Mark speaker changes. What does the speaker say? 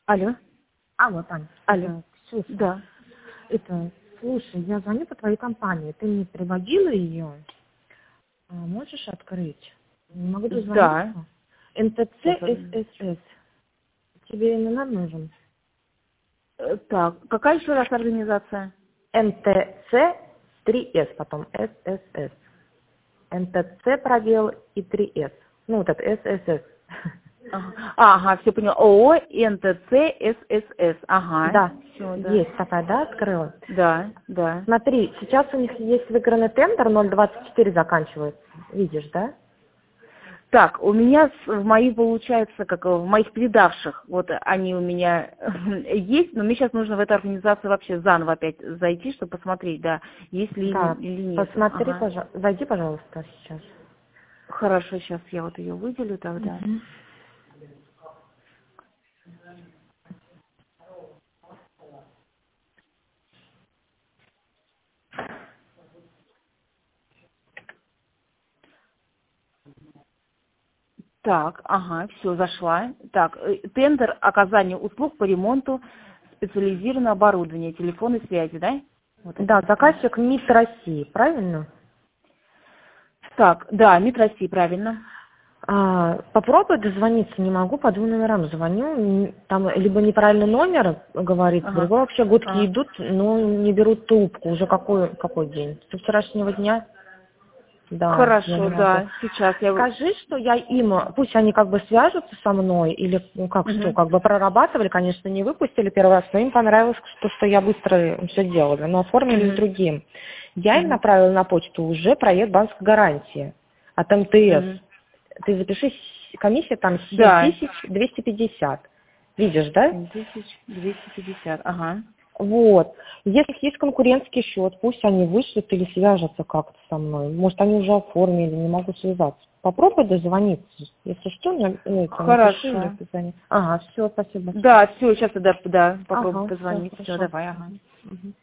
Speaker 1: Алло.
Speaker 2: Алло, Таня.
Speaker 1: Алло.
Speaker 2: Ксюша.
Speaker 1: Да.
Speaker 2: Слушай, я звоню по твоей компании. Ты мне приводила ее? Можешь открыть? Не могу
Speaker 1: Да.
Speaker 2: дозвониться. НТЦ ССС. Тебе номер нужен?
Speaker 1: Так, какая еще раз организация?
Speaker 2: НТЦ 3С, потом ССС. НТЦ пробел и 3С. Ну, вот это ССС.
Speaker 1: Ага, все поняла. ООО НТЦ ССС. Ага.
Speaker 2: Да,
Speaker 1: Все, да.
Speaker 2: есть такая, да, открыла?
Speaker 1: Да, да.
Speaker 2: Смотри, сейчас у них есть выигранный тендер, 0,24 заканчивается. Видишь, да?
Speaker 1: Так, у меня в моих, получается, как в моих предавших, вот они у меня есть, но мне сейчас нужно в эту организацию вообще заново опять зайти, чтобы посмотреть, да, есть ли
Speaker 2: Да,
Speaker 1: или нет.
Speaker 2: посмотри,
Speaker 1: Ага.
Speaker 2: зайди, пожалуйста, сейчас.
Speaker 1: Хорошо, сейчас я вот ее выделю тогда.
Speaker 2: Мгм.
Speaker 1: Так, ага, все, зашла. Так, тендер оказания услуг по ремонту специализированного оборудования, телефонной связи, да? Вот это
Speaker 2: Да,
Speaker 1: вот прям.
Speaker 2: заказчик МИД России, правильно?
Speaker 1: Так, да, МИД России, правильно.
Speaker 2: Попробуй дозвониться, не могу, по двум номерам звоню. Там либо неправильный номер говорит,
Speaker 1: Ага,
Speaker 2: либо вообще гудки
Speaker 1: ага.
Speaker 2: идут, но не берут трубку. Уже какой день? Со вчерашнего дня? Да, я не
Speaker 1: Хорошо,
Speaker 2: могу.
Speaker 1: да, сейчас я...
Speaker 2: Скажи, что я им, пусть они как бы свяжутся со мной, или ну, как что,
Speaker 1: Мгм,
Speaker 2: как бы прорабатывали, конечно, не выпустили первый раз, но им понравилось, что я быстро все делала, но оформили с
Speaker 1: мгм,
Speaker 2: другим. Я им
Speaker 1: мгм,
Speaker 2: направила на почту уже проект банковской гарантии от МТС.
Speaker 1: мгм.
Speaker 2: Ты запиши, комиссия там
Speaker 1: Да,
Speaker 2: 7250. Видишь, да?
Speaker 1: 7250, ага.
Speaker 2: Вот. Если есть конкурентский счет, пусть они вышлют или свяжутся как-то со мной. Может, они уже оформили, не могу связаться. Попробуй дозвониться. Если что, напиши или
Speaker 1: Хорошо.
Speaker 2: позвони. Ага, все, спасибо большое.
Speaker 1: Да, все, сейчас я да, попробую
Speaker 2: Ага, все,
Speaker 1: позвонить. Все,
Speaker 2: хорошо.
Speaker 1: давай, ага.
Speaker 2: Мгм.